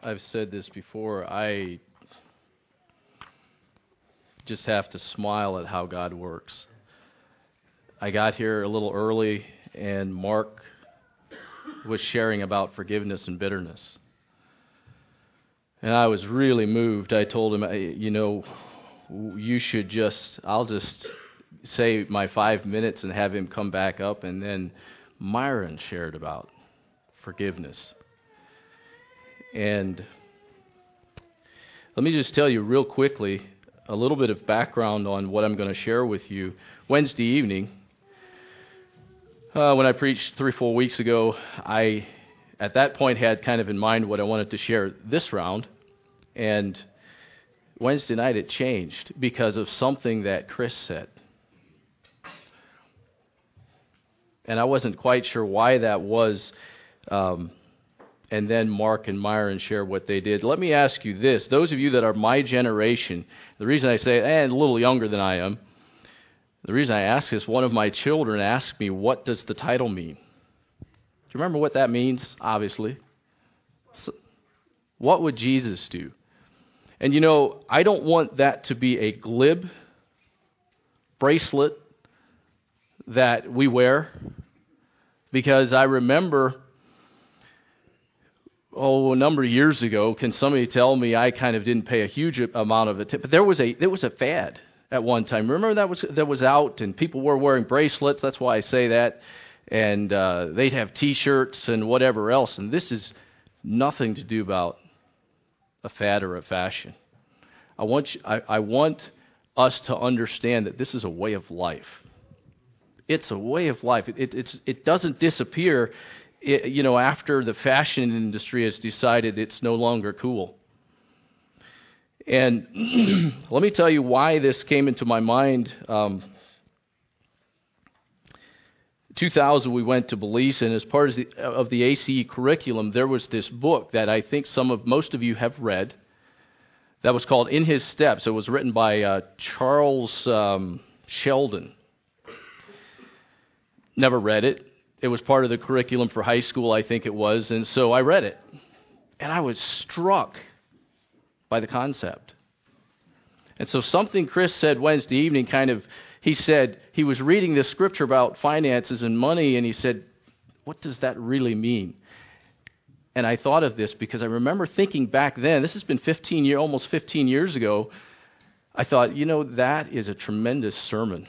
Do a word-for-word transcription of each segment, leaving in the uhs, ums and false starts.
I've said this before, I just have to smile at how God works. I got here a little early, and Mark was sharing about forgiveness and bitterness. And I was really moved. I told him, you know, you should just, I'll just say my five minutes and have him come back up. And then Myron shared about forgiveness. And let me just tell you real quickly a little bit of background on what I'm going to share with you. Wednesday evening, uh, when I preached three, four weeks ago, I, at that point, had kind of in mind what I wanted to share this round. And Wednesday night it changed because of something that Chris said. And I wasn't quite sure why that was. Um, and then Mark and Myron share what they did. Let me ask you this. Those of you that are my generation, the reason I say, and a little younger than I am, the reason I ask is one of my children asked me, what does the title mean? Do you remember what that means? Obviously. So, what would Jesus do? And you know, I don't want that to be a glib bracelet that we wear, because I remember, oh, a number of years ago, can somebody tell me I kind of didn't pay a huge amount of attention, but there was a there was a fad at one time. Remember that was that was out, and people were wearing bracelets. That's why I say that, and uh, they'd have T-shirts and whatever else. And this is nothing to do about a fad or a fashion. I want you, I, I want us to understand that this is a way of life. It's a way of life. It, it, it's, it doesn't disappear, it, you know, after the fashion industry has decided it's no longer cool. And let me tell you why this came into my mind. Um, two thousand, we went to Belize, and as part of the, of the A C E curriculum, there was this book that I think some of most of you have read. That was called In His Steps. It was written by uh, Charles um, Sheldon. Never read it. It was part of the curriculum for high school, I think it was, and so I read it. And I was struck by the concept. And so something Chris said Wednesday evening kind of, he said, he was reading this scripture about finances and money, and he said, what does that really mean? And I thought of this because I remember thinking back then, this has been fifteen years, almost fifteen years ago, I thought, you know, that is a tremendous sermon.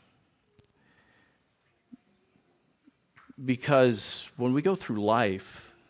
Because when we go through life,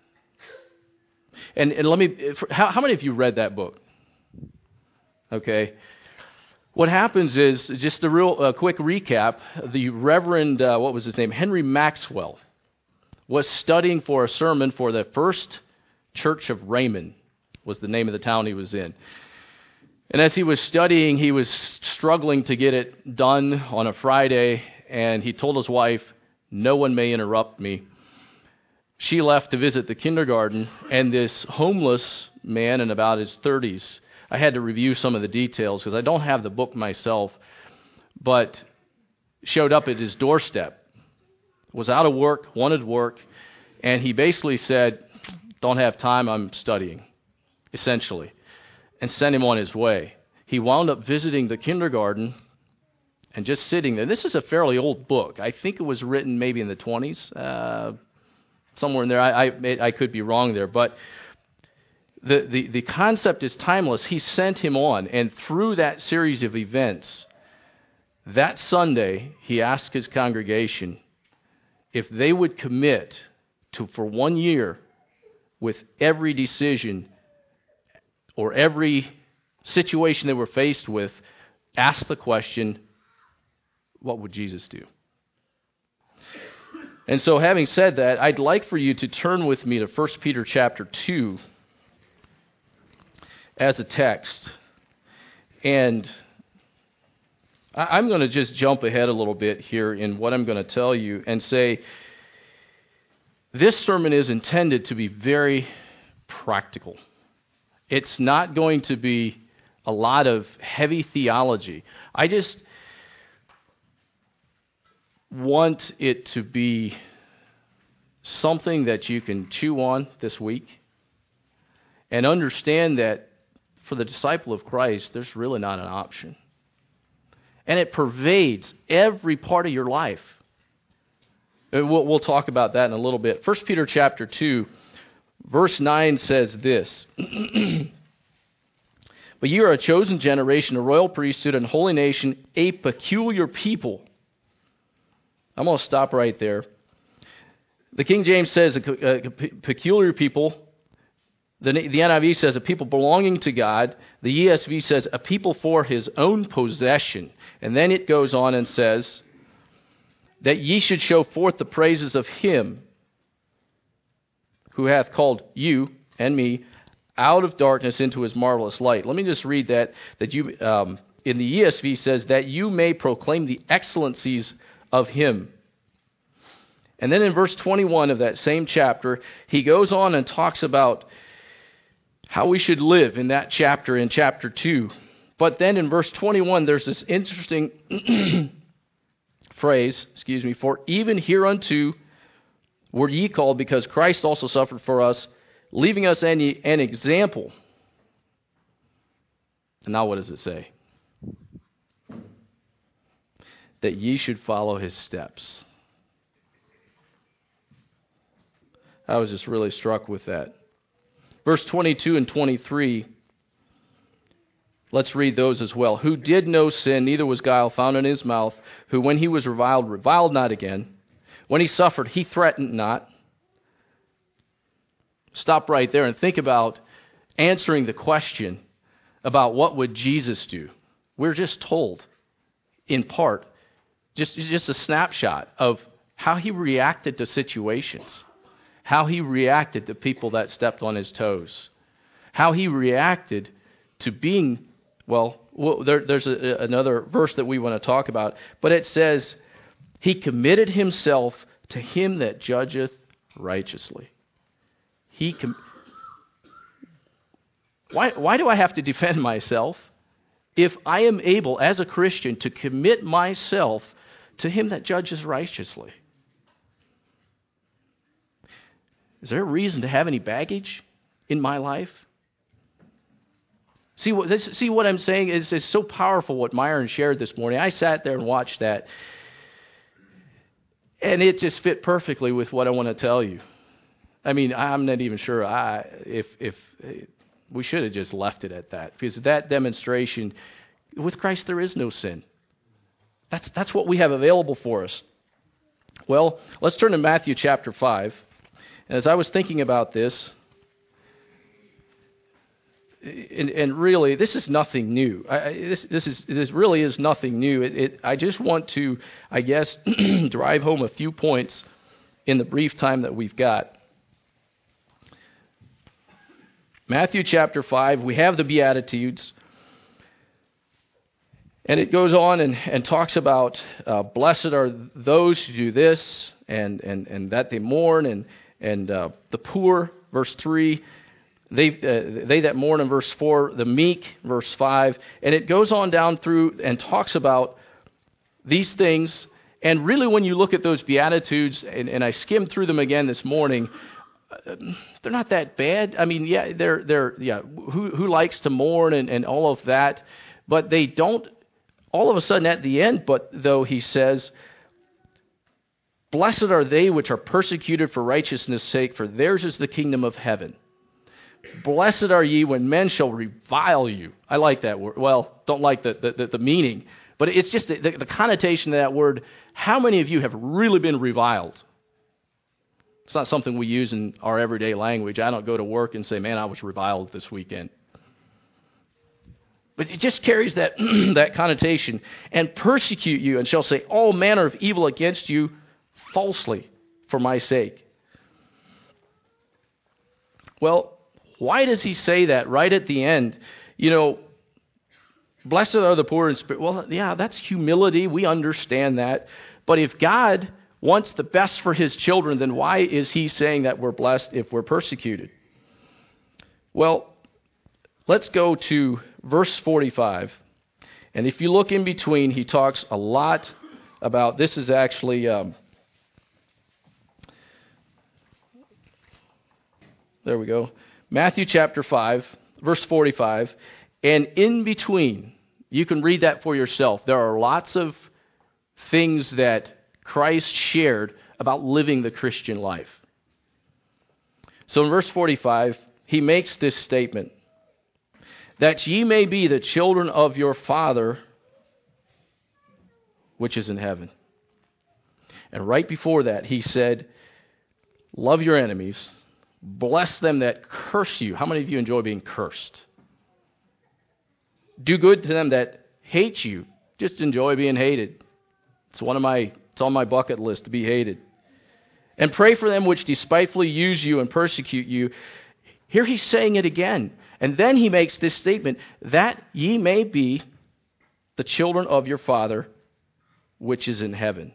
and, and let me, how, how many of you read that book? Okay. What happens is, just a real uh, quick recap, the Reverend, uh, what was his name, Henry Maxwell, was studying for a sermon for the First Church of Raymond, was the name of the town he was in. And as he was studying, he was struggling to get it done on a Friday, and he told his wife, no one may interrupt me. She left to visit the kindergarten, and this homeless man in about his thirties, I had to review some of the details because I don't have the book myself, but showed up at his doorstep, was out of work, wanted work, and he basically said, don't have time, I'm studying, essentially, and sent him on his way. He wound up visiting the kindergarten and just sitting there. This is a fairly old book. I think it was written maybe in the twenties, uh, somewhere in there. I, I, I could be wrong there, but the, the, the concept is timeless. He sent him on, and through that series of events, that Sunday, he asked his congregation if they would commit to, for one year, with every decision or every situation they were faced with, ask the question, what would Jesus do? And so, having said that, I'd like for you to turn with me to First Peter chapter two as a text. And I'm going to just jump ahead a little bit here in what I'm going to tell you and say this sermon is intended to be very practical. It's not going to be a lot of heavy theology. I just want it to be something that you can chew on this week and understand that for the disciple of Christ, there's really not an option. And it pervades every part of your life. And we'll, we'll talk about that in a little bit. First Peter chapter two, verse nine says this. But you are a chosen generation, a royal priesthood, and holy nation, a peculiar people. I'm going to stop right there. The King James says a, a peculiar people. The, the N I V says a people belonging to God. The E S V says a people for his own possession. And then it goes on and says that ye should show forth the praises of him who hath called you and me out of darkness into his marvelous light. Let me just read that. That you, um, in the E S V says that you may proclaim the excellencies of him. And then in verse twenty-one of that same chapter, he goes on and talks about how we should live in that chapter, in chapter two. But then in verse twenty-one, there's this interesting phrase, excuse me, for even hereunto were ye called, because Christ also suffered for us, leaving us an, an example. And now what does it say? That ye should follow his steps. I was just really struck with that. Verse twenty-two and twenty-three, let's read those as well. Who did no sin, neither was guile found in his mouth, who when he was reviled, reviled not again. When he suffered, he threatened not. Stop right there and think about answering the question about what would Jesus do. We're just told, in part, just, just a snapshot of how he reacted to situations, how he reacted to people that stepped on his toes, how he reacted to being, well, well there, there's a, another verse that we want to talk about, but it says, he committed himself to him that judgeth righteously. He com- why, why do I have to defend myself if I am able, as a Christian, to commit myself to him that judges righteously? Is there a reason to have any baggage in my life? See what this, see what I'm saying is, is so powerful what Myron shared this morning. I sat there and watched that, and it just fit perfectly with what I want to tell you. I mean, I'm not even sure I if if we should have just left it at that, because that demonstration, with Christ there is no sin. That's that's what we have available for us. Well, let's turn to Matthew chapter five. And as I was thinking about this, and, and really, this is nothing new. I, this this is this really is nothing new. It, it, I just want to, I guess, drive home a few points in the brief time that we've got. Matthew chapter five, we have the Beatitudes. And it goes on and, and talks about uh, blessed are those who do this, and, and, and that they mourn, and, and uh, the poor, verse three, they, uh, they that mourn in verse four, the meek, verse five. And it goes on down through and talks about these things. And really when you look at those Beatitudes, and, and I skimmed through them again this morning, they're not that bad. I mean, yeah, they're they're yeah. Who who likes to mourn and, and all of that, but they don't. All of a sudden, at the end, but though he says, "Blessed are they which are persecuted for righteousness' sake, for theirs is the kingdom of heaven. Blessed are ye when men shall revile you." I like that word. Well, don't like the the, the meaning, but it's just the, the, the connotation of that word. How many of you have really been reviled? It's not something we use in our everyday language. I don't go to work and say, man, I was reviled this weekend. But it just carries that, that connotation. And persecute you, and shall say all manner of evil against you falsely for my sake. Well, why does he say that right at the end? You know, blessed are the poor in spirit. Well, yeah, that's humility. We understand that. But if God wants the best for his children, then why is he saying that we're blessed if we're persecuted? Well, let's go to verse forty-five. And if you look in between, he talks a lot about, this is actually, um, there we go. Matthew chapter five, verse forty-five, and in between, you can read that for yourself. There are lots of things that Christ shared about living the Christian life. So in verse forty-five, he makes this statement, that ye may be the children of your Father which is in heaven. And right before that, he said, love your enemies, bless them that curse you. How many of you enjoy being cursed? Do good to them that hate you. Just enjoy being hated. It's one of my, it's on my bucket list to be hated. And pray for them which despitefully use you and persecute you. Here he's saying it again. And then he makes this statement, that ye may be the children of your Father which is in heaven.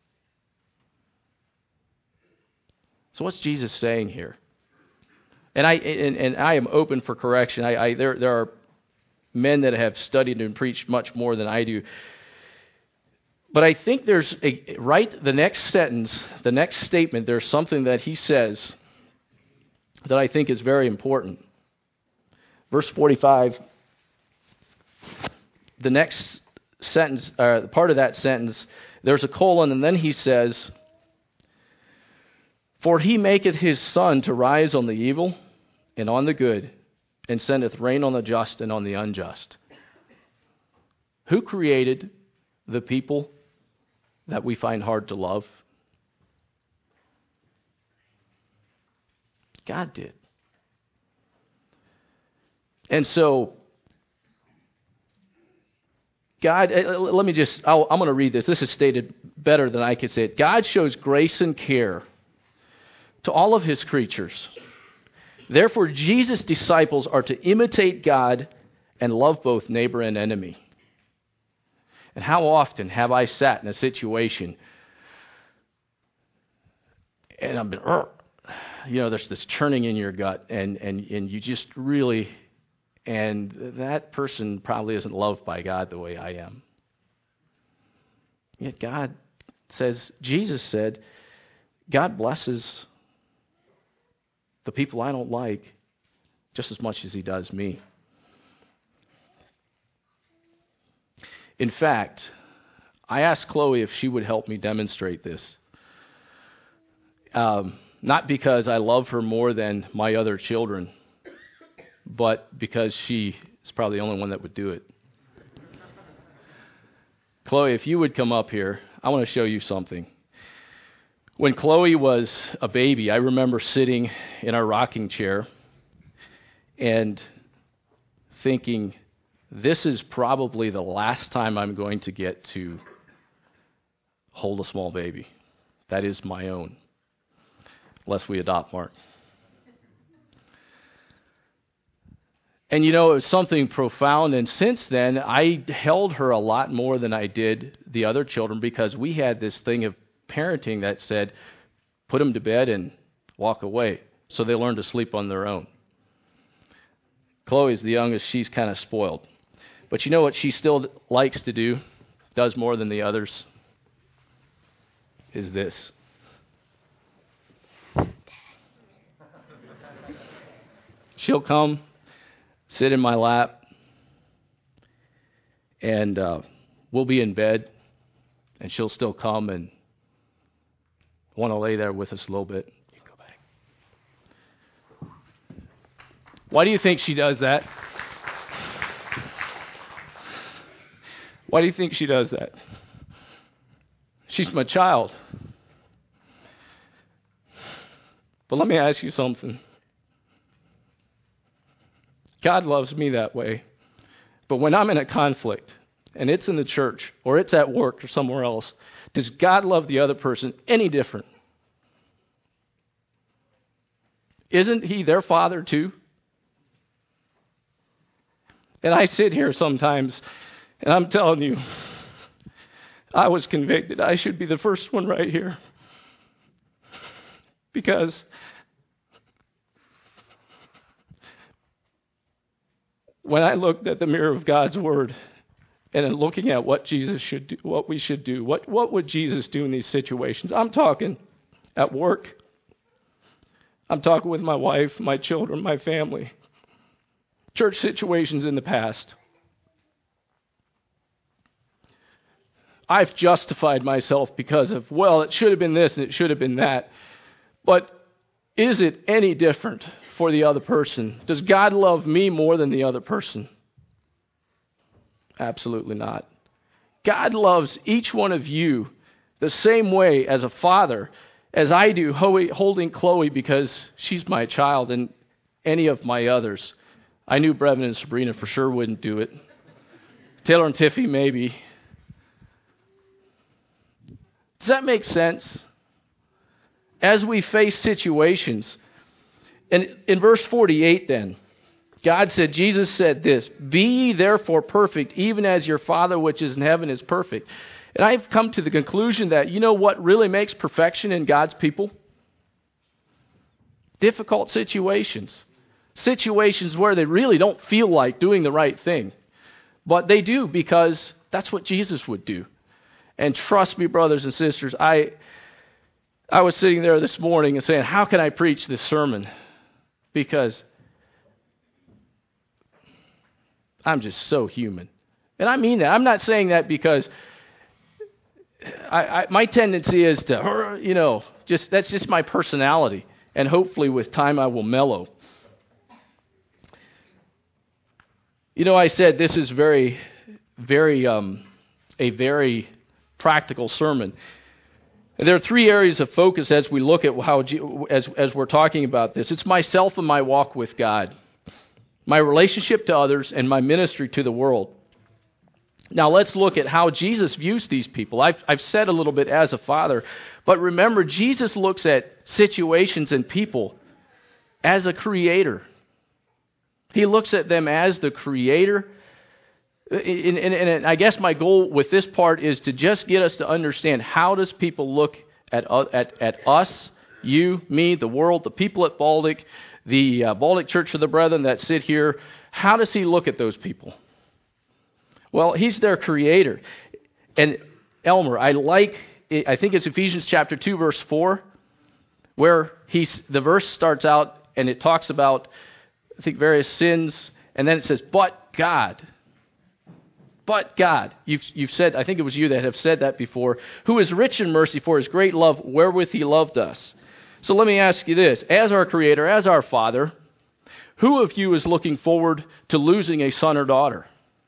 So what's Jesus saying here? And I and, and I am open for correction. I, I there there are men that have studied and preached much more than I do. But I think there's a right the next sentence, the next statement, there's something that he says that I think is very important. Verse forty-five, the next sentence, uh, part of that sentence, there's a colon, and then he says, for he maketh his sun to rise on the evil and on the good, and sendeth rain on the just and on the unjust. Who created the people that we find hard to love? God did. And so, God, let me just, I'll, I'm going to read this. This is stated better than I could say it. God shows grace and care to all of his creatures. Therefore, Jesus' disciples are to imitate God and love both neighbor and enemy. And how often have I sat in a situation and I've been, you know, there's this churning in your gut, and, and, and you just really, and that person probably isn't loved by God the way I am. Yet God says, Jesus said, God blesses the people I don't like just as much as he does me. In fact, I asked Chloe if she would help me demonstrate this. Um, not because I love her more than my other children, but because she is probably the only one that would do it. Chloe, if you would come up here, I want to show you something. When Chloe was a baby, I remember sitting in our rocking chair and thinking, this is probably the last time I'm going to get to hold a small baby. That is my own, unless we adopt Mark. And you know, it was something profound, and since then, I held her a lot more than I did the other children, because we had this thing of parenting that said, put them to bed and walk away, so they learn to sleep on their own. Chloe's the youngest, she's kind of spoiled. But you know what she still likes to do, does more than the others, is this. She'll come, sit in my lap, and uh, we'll be in bed, and she'll still come and want to lay there with us a little bit. You can go back. Why do you think she does that? Why do you think she does that? She's my child. But let me ask you something. God loves me that way. But when I'm in a conflict, and it's in the church, or it's at work, or somewhere else, does God love the other person any different? Isn't he their father too? And I sit here sometimes, and I'm telling you, I was convicted. I should be the first one right here. Because when I looked at the mirror of God's Word and in looking at what Jesus should do, what we should do, what, what would Jesus do in these situations? I'm talking at work. I'm talking with my wife, my children, my family. Church situations in the past. I've justified myself because of, well, it should have been this and it should have been that. But is it any different for the other person? Does God love me more than the other person? Absolutely not. God loves each one of you the same way as a father, as I do holding Chloe because she's my child, and any of my others. I knew Brevin and Sabrina for sure wouldn't do it. Taylor and Tiffy, maybe. Does that make sense? As we face situations, and in verse forty-eight then, God said, Jesus said this, "Be ye therefore perfect, even as your Father which is in heaven is perfect." And I've come to the conclusion that, you know what really makes perfection in God's people? Difficult situations. Situations where they really don't feel like doing the right thing. But they do because that's what Jesus would do. And trust me, brothers and sisters, I I was sitting there this morning and saying, how can I preach this sermon? Because I'm just so human. And I mean that. I'm not saying that because I, I, my tendency is to, you know, just that's just my personality. And hopefully with time I will mellow. You know, I said this is very, very, um, a very practical sermon. And there are three areas of focus as we look at how, as, as we're talking about this. It's myself and my walk with God, my relationship to others, and my ministry to the world. Now let's look at how Jesus views these people. I've, I've said a little bit as a father, but remember, Jesus looks at situations and people as a creator. He looks at them as the creator. And, and, and I guess my goal with this part is to just get us to understand, how does people look at, at, at us, you, me, the world, the people at Baltic, the uh, Baltic Church of the Brethren that sit here. How does he look at those people? Well, he's their creator. And Elmer, I like, I think it's Ephesians chapter two, verse four, where he's, the verse starts out and it talks about, I think, various sins, and then it says, but God. But God, you've, you've said, I think it was you that have said that before, who is rich in mercy for his great love wherewith he loved us. So let me ask you this, as our creator, as our father, who of you is looking forward to losing a son or daughter?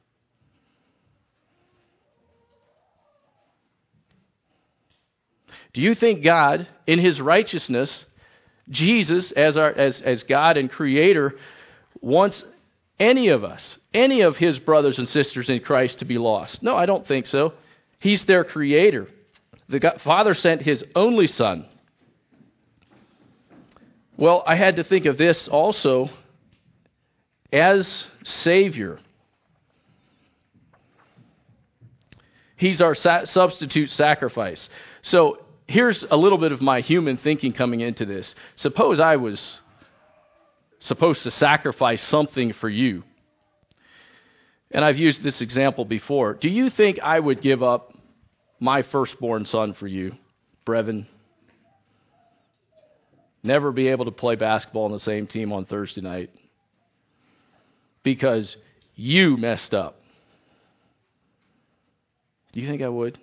Do you think God, in his righteousness, Jesus, as our as, as God and creator, wants any of us, any of his brothers and sisters in Christ to be lost? No, I don't think so. He's their creator. The God, Father sent his only Son. Well, I had to think of this also as Savior. He's our sa- substitute sacrifice. So here's a little bit of my human thinking coming into this. Suppose I was supposed to sacrifice something for you. And I've used this example before. Do you think I would give up my firstborn son for you, Brevin? Never be able to play basketball on the same team on Thursday night because you messed up. Do you think I would?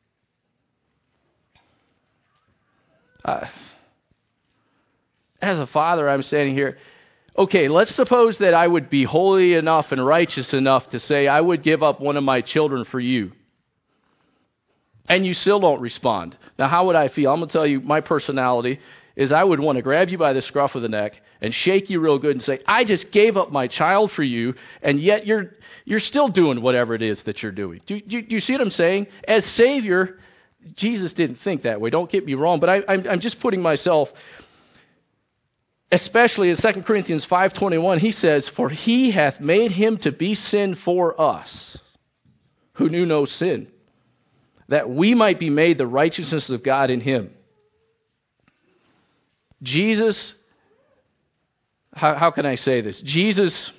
Uh, as a father, I'm standing here. Okay, let's suppose that I would be holy enough and righteous enough to say I would give up one of my children for you. And you still don't respond. Now, how would I feel? I'm going to tell you, my personality is I would want to grab you by the scruff of the neck and shake you real good and say, I just gave up my child for you, and yet you're you're still doing whatever it is that you're doing. Do, do, do you see what I'm saying? As Savior, Jesus didn't think that way. Don't get me wrong, but I, I'm, I'm just putting myself, especially in Second Corinthians five twenty-one, he says, for he hath made him to be sin for us, who knew no sin, that we might be made the righteousness of God in him. Jesus, how, how can I say this? Jesus,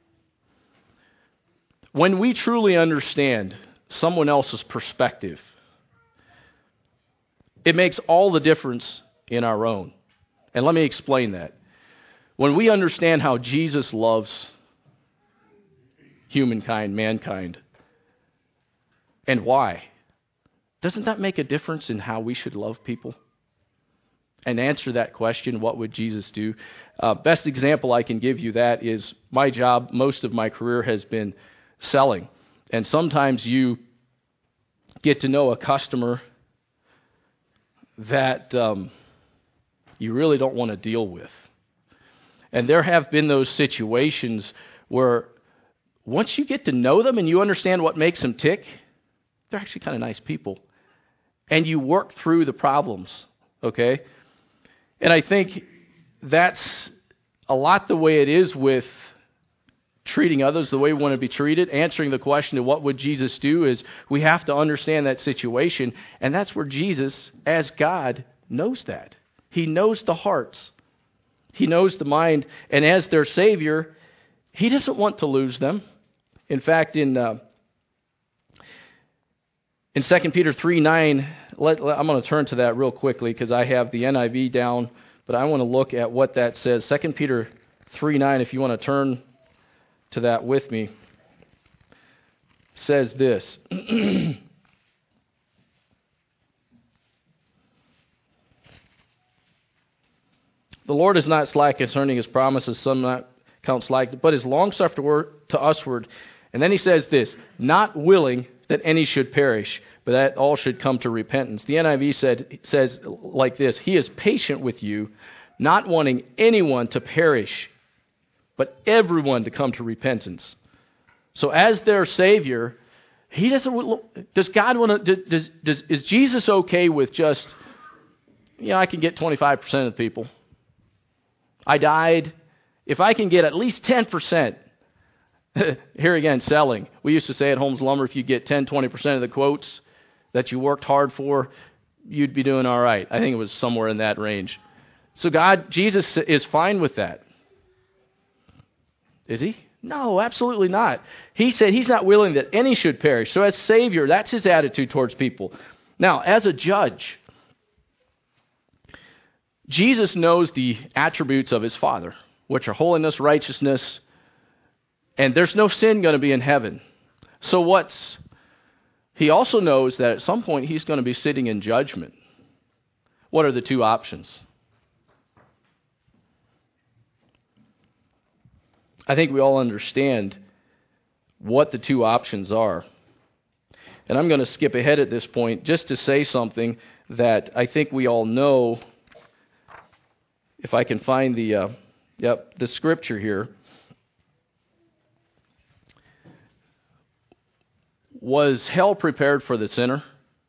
when we truly understand someone else's perspective, it makes all the difference in our own. And let me explain that. When we understand how Jesus loves humankind, mankind, and why, doesn't that make a difference in how we should love people? And answer that question, what would Jesus do? Uh, best example I can give you that is my job, most of my career has been selling. And sometimes you get to know a customer that um, you really don't want to deal with. And there have been those situations where once you get to know them and you understand what makes them tick, they're actually kind of nice people. And you work through the problems, okay? And I think that's a lot the way it is with treating others the way we want to be treated. Answering the question of what would Jesus do is we have to understand that situation. And that's where Jesus, as God, knows that. He knows the hearts. He knows the mind. And as their Savior, He doesn't want to lose them. In fact, in uh, in Second Peter three nine, let, let, I'm going to turn to that real quickly because I have the N I V down, but I want to look at what that says. Second Peter three nine, if you want to turn to that with me, says this. The Lord is not slack concerning His promises, some not count slack, but is long-suffering to usward. And then He says this, not willing that any should perish, but that all should come to repentance. The N I V said, says like this, He is patient with you, not wanting anyone to perish, but everyone to come to repentance. So as their Savior, He doesn't, does God want to, does, does, is Jesus okay with just, you know, I can get twenty-five percent of the people. I died. If I can get at least ten percent, here again, selling. We used to say at Holmes Lumber, if you get ten, twenty percent of the quotes that you worked hard for, you'd be doing all right. I think it was somewhere in that range. So God, Jesus is fine with that. Is He? No, absolutely not. He said He's not willing that any should perish. So as Savior, that's His attitude towards people. Now, as a judge, Jesus knows the attributes of His Father, which are holiness, righteousness, and there's no sin going to be in heaven. So what's... He also knows that at some point He's going to be sitting in judgment. What are the two options? I think we all understand what the two options are. And I'm going to skip ahead at this point just to say something that I think we all know. If I can find the, uh, yep, the scripture here. Was hell prepared for the sinner?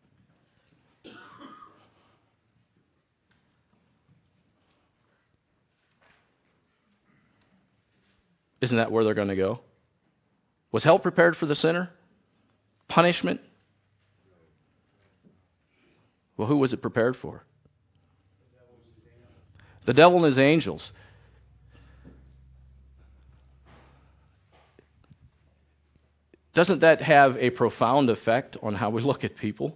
Isn't that where they're going to go? Was hell prepared for the sinner? Punishment? Well, who was it prepared for? The devil and his angels. Doesn't that have a profound effect on how we look at people?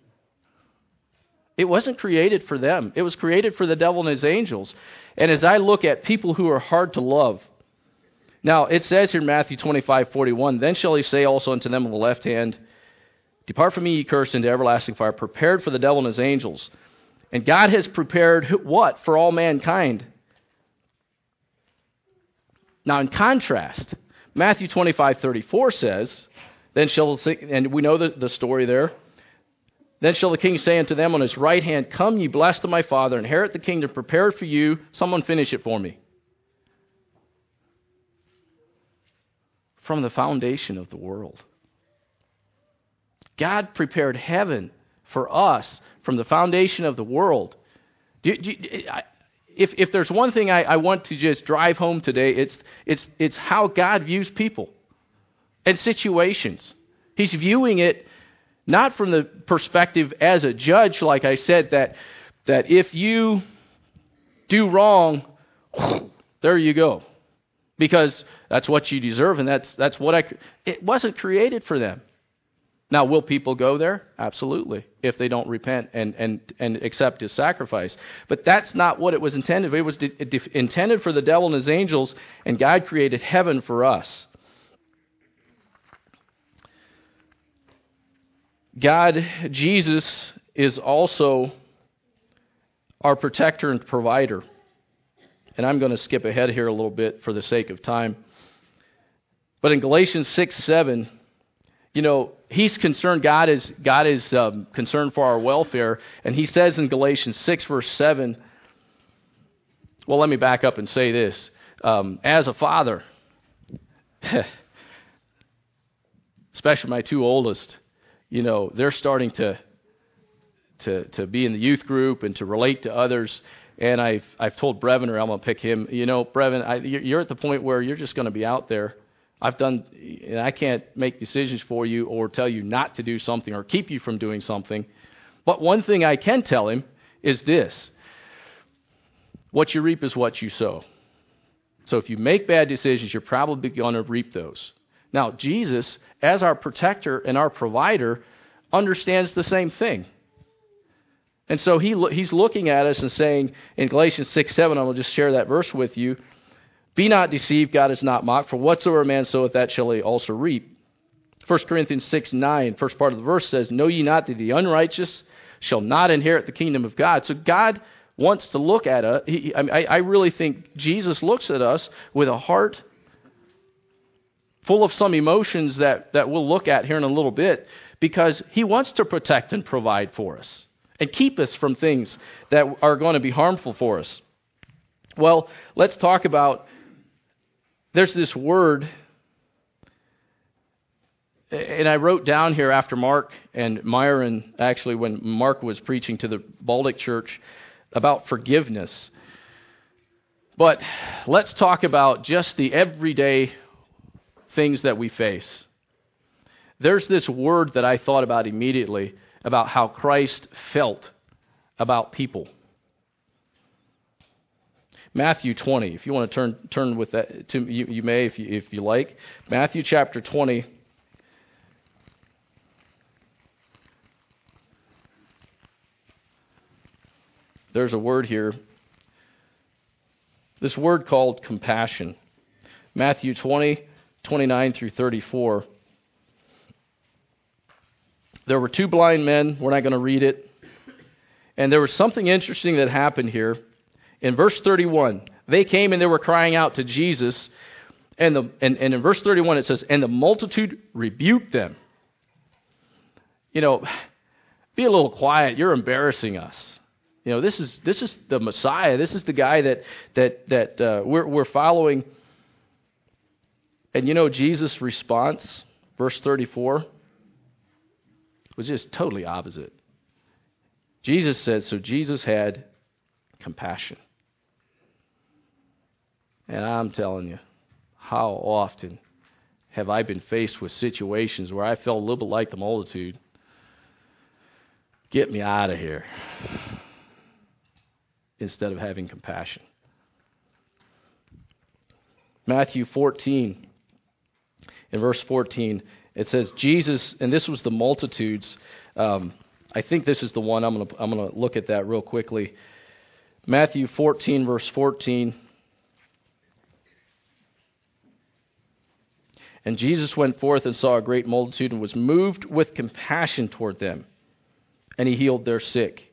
It wasn't created for them. It was created for the devil and his angels. And as I look at people who are hard to love, now it says here in Matthew twenty-five forty-one, then shall He say also unto them on the left hand, depart from me, ye cursed, into everlasting fire, prepared for the devil and his angels. And God has prepared what? For all mankind. Now in contrast, Matthew twenty-five thirty-four says, then shall, and we know the, the story there, then shall the king say unto them on his right hand, come ye blessed of my Father, inherit the kingdom prepared for you. Someone finish it for me. From the foundation of the world. God prepared heaven for us from the foundation of the world. Do, do, if, if there's one thing I, I want to just drive home today, it's, it's, it's how God views people and situations. He's viewing it not from the perspective as a judge, like I said, that, that if you do wrong, there you go. Because that's what you deserve, and that's that's what I... It wasn't created for them. Now, will people go there? Absolutely, if they don't repent and, and, and accept his sacrifice. But that's not what it was intended for. It was de- de- intended for the devil and his angels, and God created heaven for us. God, Jesus, is also our protector and provider. And I'm going to skip ahead here a little bit for the sake of time. But in Galatians six seven, you know, he's concerned, God is God is um, concerned for our welfare. And he says in Galatians six verse seven, well, let me back up and say this. Um, as a father, especially my two oldest, you know, they're starting to to to be in the youth group and to relate to others. And I've I've told Brevin, or I'm going to pick him, you know, Brevin, I, you're at the point where you're just going to be out there. I've done, and I can't make decisions for you or tell you not to do something or keep you from doing something. But one thing I can tell him is this: what you reap is what you sow. So if you make bad decisions, you're probably going to reap those. Now, Jesus, as our protector and our provider, understands the same thing. And so he he's looking at us and saying in Galatians six seven, I will just share that verse with you. Be not deceived, God is not mocked, for whatsoever a man soweth, that shall he also reap. First Corinthians six nine, first part of the verse says, know ye not that the unrighteous shall not inherit the kingdom of God? So God wants to look at us. He, I, I really think Jesus looks at us with a heart full of some emotions that, that we'll look at here in a little bit, because he wants to protect and provide for us and keep us from things that are going to be harmful for us. Well, let's talk about, there's this word, and I wrote down here after Mark and Myron, actually when Mark was preaching to the Baltic church about forgiveness. But let's talk about just the everyday things that we face. There's this word that I thought about immediately about how Christ felt about people. Matthew twenty. If you want to turn turn with that, to you, you may if you if you like. Matthew chapter twenty. There's a word here. This word called compassion. Matthew twenty, twenty-nine through thirty-four. There were two blind men. We're not going to read it. And there was something interesting that happened here. In verse thirty-one, they came and they were crying out to Jesus. And, the, and, and in verse thirty-one it says, and the multitude rebuked them. You know, be a little quiet. You're embarrassing us. You know, this is this is the Messiah. This is the guy that that that uh, we're we're following. And you know, Jesus' response, verse thirty-four, was just totally opposite. Jesus said, so Jesus had compassion. And I'm telling you, how often have I been faced with situations where I felt a little bit like the multitude? Get me out of here. Instead of having compassion. Matthew fourteen, in verse fourteen, it says, Jesus, and this was the multitudes. Um, I think this is the one. I'm going to I'm going to look at that real quickly. Matthew fourteen, verse fourteen. And Jesus went forth and saw a great multitude and was moved with compassion toward them, and he healed their sick.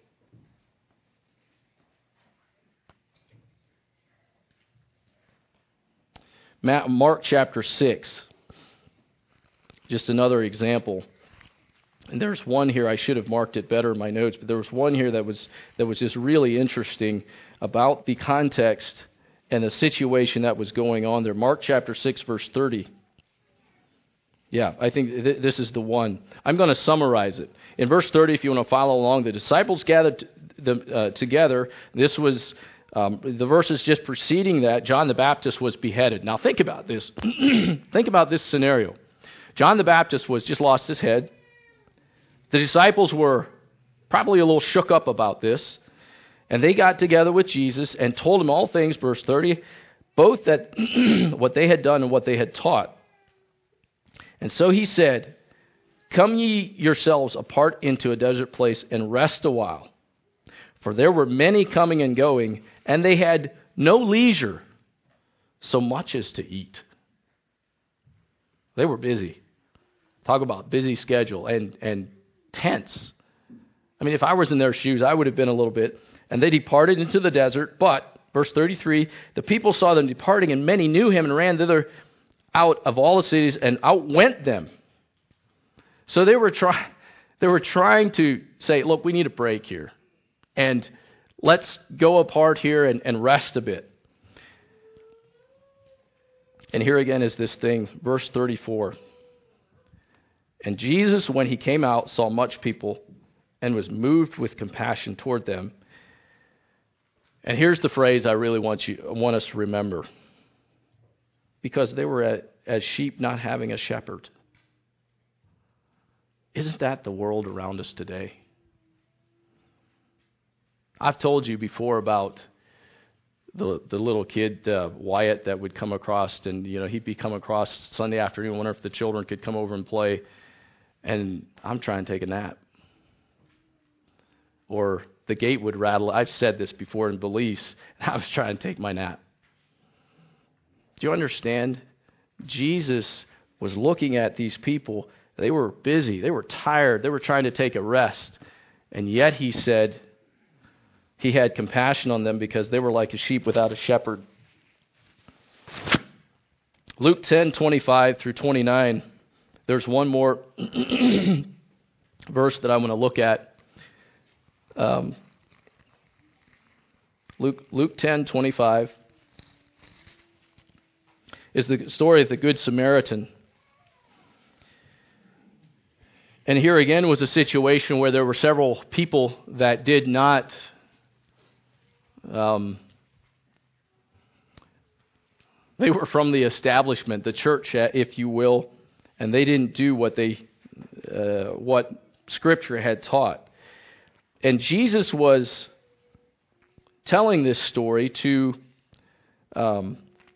Mark chapter six, just another example. And there's one here, I should have marked it better in my notes, but there was one here that was that was just really interesting about the context and the situation that was going on there. Mark chapter six, verse thirty. Yeah, I think th- this is the one. I'm going to summarize it. In verse thirty, if you want to follow along, the disciples gathered t- the, uh, together. This was... Um, the verses just preceding that, John the Baptist was beheaded. Now think about this. Think about this scenario. John the Baptist was just lost his head. The disciples were probably a little shook up about this. And they got together with Jesus and told him all things, verse thirty, both that what they had done and what they had taught. And so he said, Come ye yourselves apart into a desert place and rest a while. For there were many coming and going, and they had no leisure so much as to eat. They were busy. Talk about busy schedule and, and tense. I mean, if I was in their shoes, I would have been a little bit. And they departed into the desert, but, verse thirty-three, the people saw them departing, and many knew him and ran thither out of all the cities and outwent them. So they were trying they were trying to say, look, we need a break here. And let's go apart here and, and rest a bit. And here again is this thing, verse thirty-four. And Jesus, when he came out, saw much people and was moved with compassion toward them. And here's the phrase I really want you want us to remember. Because they were at, as sheep not having a shepherd. Isn't that the world around us today? I've told you before about the the little kid, uh, Wyatt, that would come across, and you know he'd be come across Sunday afternoon, wonder if the children could come over and play, and I'm trying to take a nap. Or the gate would rattle. I've said this before in Belize, and I was trying to take my nap. Do you understand? Jesus was looking at these people. They were busy. They were tired. They were trying to take a rest. And yet he said he had compassion on them because they were like a sheep without a shepherd. Luke ten, twenty-five through twenty-nine. There's one more verse that I want to look at. Um, Luke, Luke ten, twenty-five is the story of the Good Samaritan. And here again was a situation where there were several people that did not um, they were from the establishment, the church, if you will, and they didn't do what they uh, what Scripture had taught. And Jesus was telling this story to um,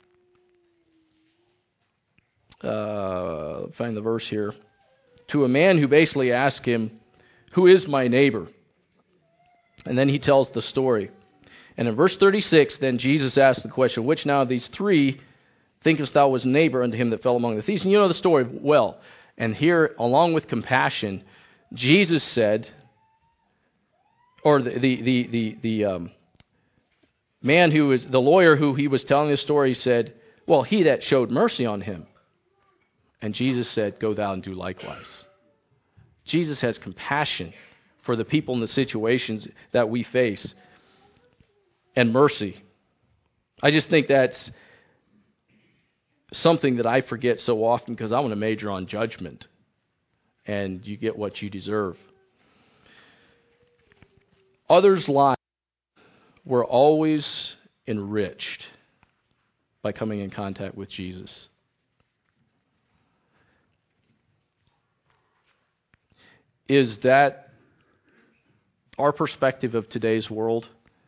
uh, find the verse here. To a man who basically asked him, who is my neighbor? And then he tells the story. And in verse thirty-six, then Jesus asked the question, which now of these three thinkest thou was neighbor unto him that fell among the thieves? And you know the story well. And here, along with compassion, Jesus said, or the the the the, the um, man who was, the lawyer who he was telling the story said, well, he that showed mercy on him. And Jesus said, go thou and do likewise. Jesus has compassion for the people and the situations that we face. And mercy. I just think that's something that I forget so often because I want to major on judgment. And you get what you deserve. Others' lives were always enriched by coming in contact with Jesus. Is that our perspective of today's world?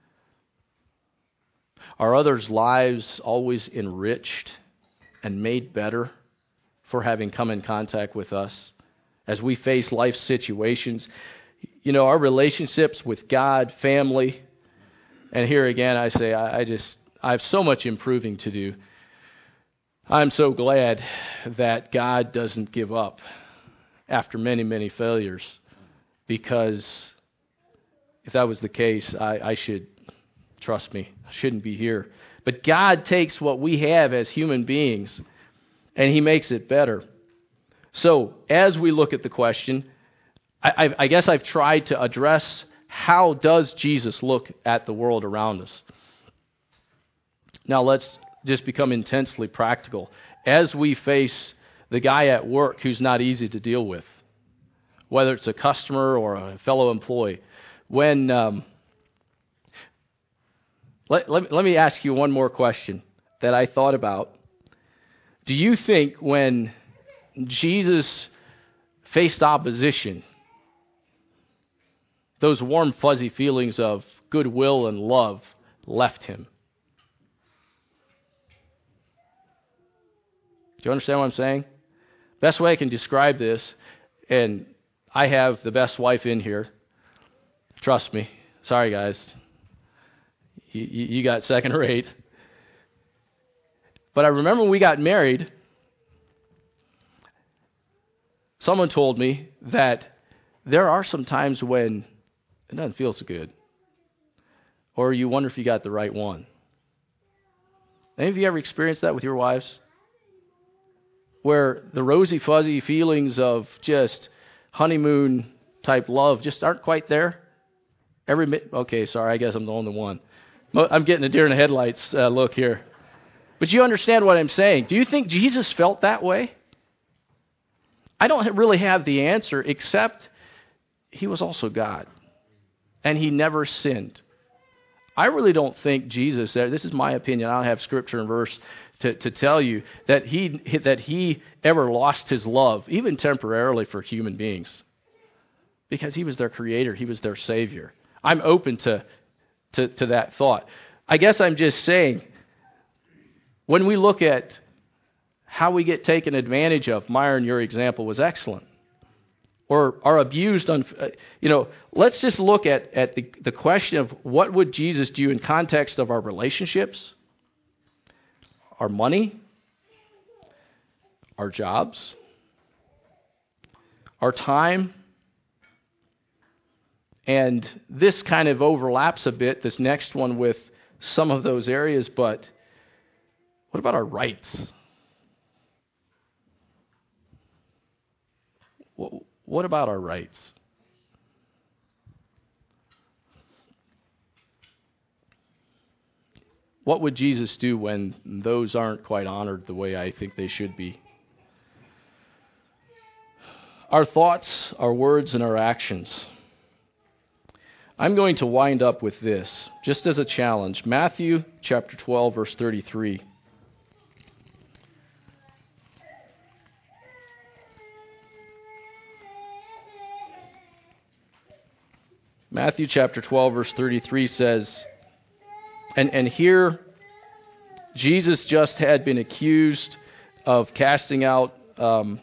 Are others' lives always enriched and made better for having come in contact with us as we face life situations? You know, our relationships with God, family, and here again I say I, I just I have so much improving to do. I'm so glad that God doesn't give up after many, many failures, because if that was the case, I, I should, trust me, I shouldn't be here. But God takes what we have as human beings and He makes it better. So, as we look at the question, I, I, I guess I've tried to address how does Jesus look at the world around us. Now let's just become intensely practical. As we face the guy at work who's not easy to deal with, whether it's a customer or a fellow employee. When um, let, let, let me ask you one more question that I thought about. Do you think when Jesus faced opposition, those warm, fuzzy feelings of goodwill and love left Him? Do you understand what I'm saying? Best way I can describe this And I have the best wife in here. Trust me. Sorry, guys. You, you got second rate. But I remember when we got married, someone told me that there are some times when it doesn't feel so good. Or you wonder if you got the right one. Any of you ever experienced that with your wives? Where the rosy, fuzzy feelings of just honeymoon type love just aren't quite there? Every Okay, sorry, I guess I'm the only one. I'm getting a deer in the headlights uh, look here. But you understand what I'm saying. Do you think Jesus felt that way? I don't really have the answer, except he was also God. And he never sinned. I really don't think Jesus, this is my opinion, I don't have scripture and verse to, to tell you, that he, that he ever lost his love, even temporarily, for human beings. Because he was their creator, he was their savior. I'm open to, to, to that thought. I guess I'm just saying, when we look at how we get taken advantage of, Myron, your example was excellent. Or are abused on, you know, let's just look at, at the, the question of what would Jesus do in context of our relationships, our money, our jobs, our time. And this kind of overlaps a bit, this next one, with some of those areas, but what about our rights? What, what about our rights? What would Jesus do when those aren't quite honored the way I think they should be? Our thoughts, our words, and our actions. I'm going to wind up with this, just as a challenge. Matthew chapter twelve, verse thirty-three. Matthew chapter twelve, verse thirty-three says, and, and here Jesus just had been accused of casting out um,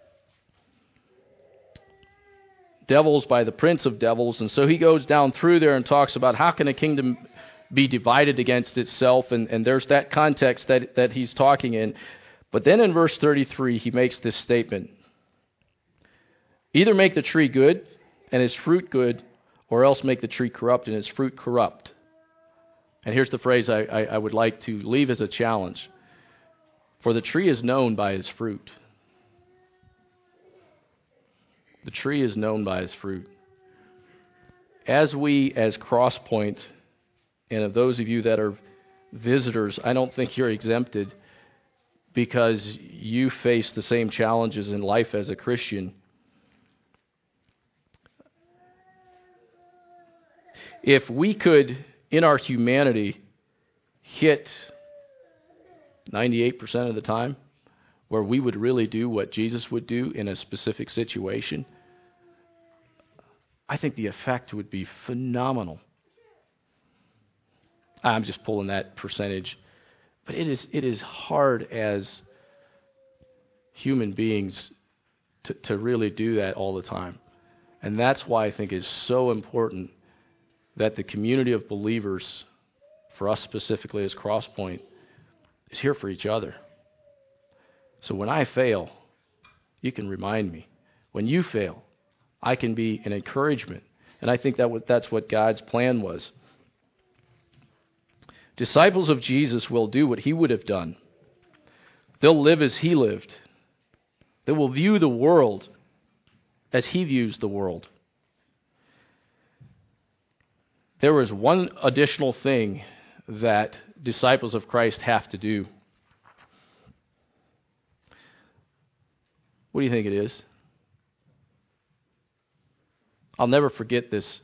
devils by the prince of devils. And so he goes down through there and talks about how can a kingdom be divided against itself. And, and there's that context that, that he's talking in. But then in verse thirty-three, he makes this statement. Either make the tree good and its fruit good, or else make the tree corrupt and its fruit corrupt. And here's the phrase I, I, I would like to leave as a challenge. For the tree is known by its fruit. The tree is known by its fruit. As we, as Crosspoint, and of those of you that are visitors, I don't think you're exempted because you face the same challenges in life as a Christian. If we could, in our humanity, hit ninety-eight percent of the time where we would really do what Jesus would do in a specific situation, I think the effect would be phenomenal. I'm just pulling that percentage. But it is it is hard as human beings to, to really do that all the time. And that's why I think it's so important that the community of believers, for us specifically as Crosspoint, is here for each other. So when I fail, you can remind me. When you fail, I can be an encouragement. And I think that w- that's what God's plan was. Disciples of Jesus will do what he would have done. They'll live as he lived. They will view the world as he views the world. There is one additional thing that disciples of Christ have to do. What do you think it is? I'll never forget this,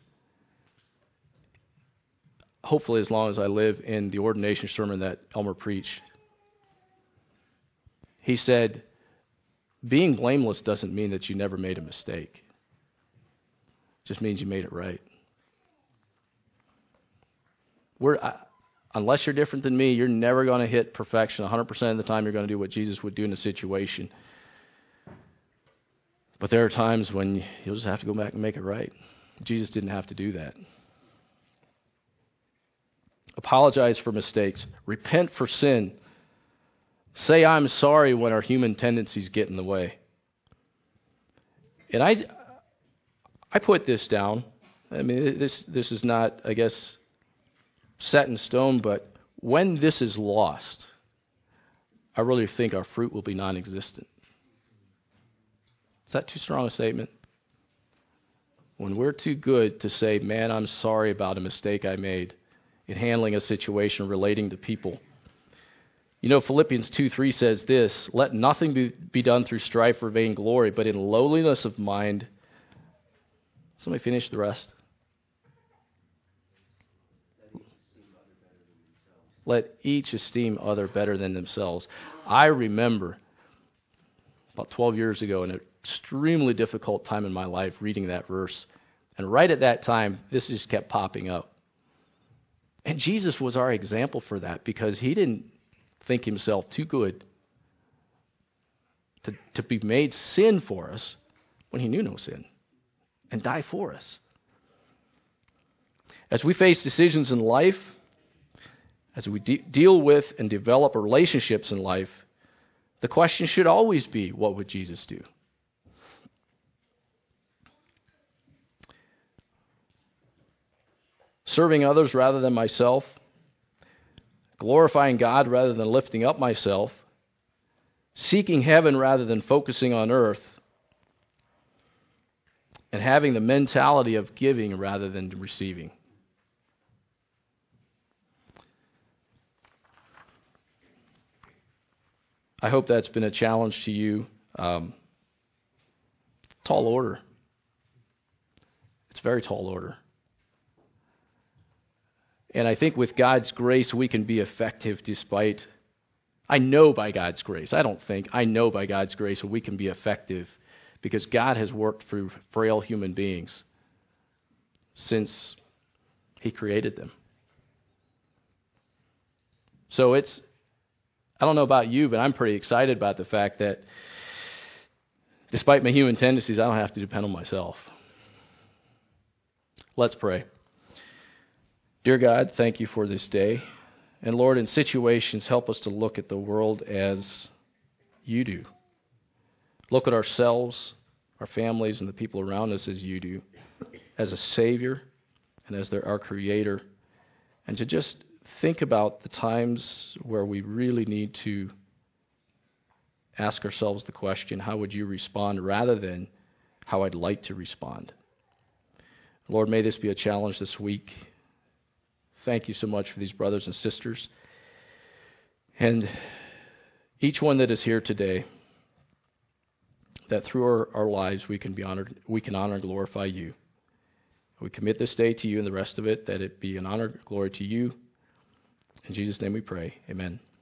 hopefully as long as I live, in the ordination sermon that Elmer preached. He said, being blameless doesn't mean that you never made a mistake. It just means you made it right. We're, uh, unless you're different than me, you're never going to hit perfection. one hundred percent of the time you're going to do what Jesus would do in a situation. But there are times when you'll just have to go back and make it right. Jesus didn't have to do that. Apologize for mistakes. Repent for sin. Say I'm sorry when our human tendencies get in the way. And I, I put this down. I mean, this this is not, I guess, set in stone, but when this is lost, I really think our fruit will be non-existent. Is that too strong a statement? When we're too good to say, man, I'm sorry about a mistake I made in handling a situation relating to people. You know, Philippians two three says this, let nothing be, be done through strife or vainglory, but in lowliness of mind. Somebody finish the rest. Let each esteem other better than themselves. I remember about twelve years ago, an extremely difficult time in my life, reading that verse. And right at that time, this just kept popping up. And Jesus was our example for that, because he didn't think himself too good to, to be made sin for us when he knew no sin and die for us. As we face decisions in life, as we de- deal with and develop relationships in life, the question should always be, what would Jesus do? Serving others rather than myself, glorifying God rather than lifting up myself, seeking heaven rather than focusing on earth, and having the mentality of giving rather than receiving. I hope that's been a challenge to you. Um, tall order. It's very tall order. And I think with God's grace, we can be effective despite, I know by God's grace, I don't think, I know by God's grace we can be effective because God has worked through frail human beings since he created them. So it's, I don't know about you, but I'm pretty excited about the fact that despite my human tendencies, I don't have to depend on myself. Let's pray. Dear God, thank you for this day. And Lord, in situations, help us to look at the world as you do. Look at ourselves, our families, and the people around us as you do, as a Savior and as their, our Creator. And to just think about the times where we really need to ask ourselves the question, how would you respond, rather than how I'd like to respond. Lord, may this be a challenge this week. Thank you so much for these brothers and sisters. And each one that is here today, that through our, our lives we can be honored, we can honor and glorify you. We commit this day to you and the rest of it, that it be an honor and glory to you. In Jesus' name we pray. Amen.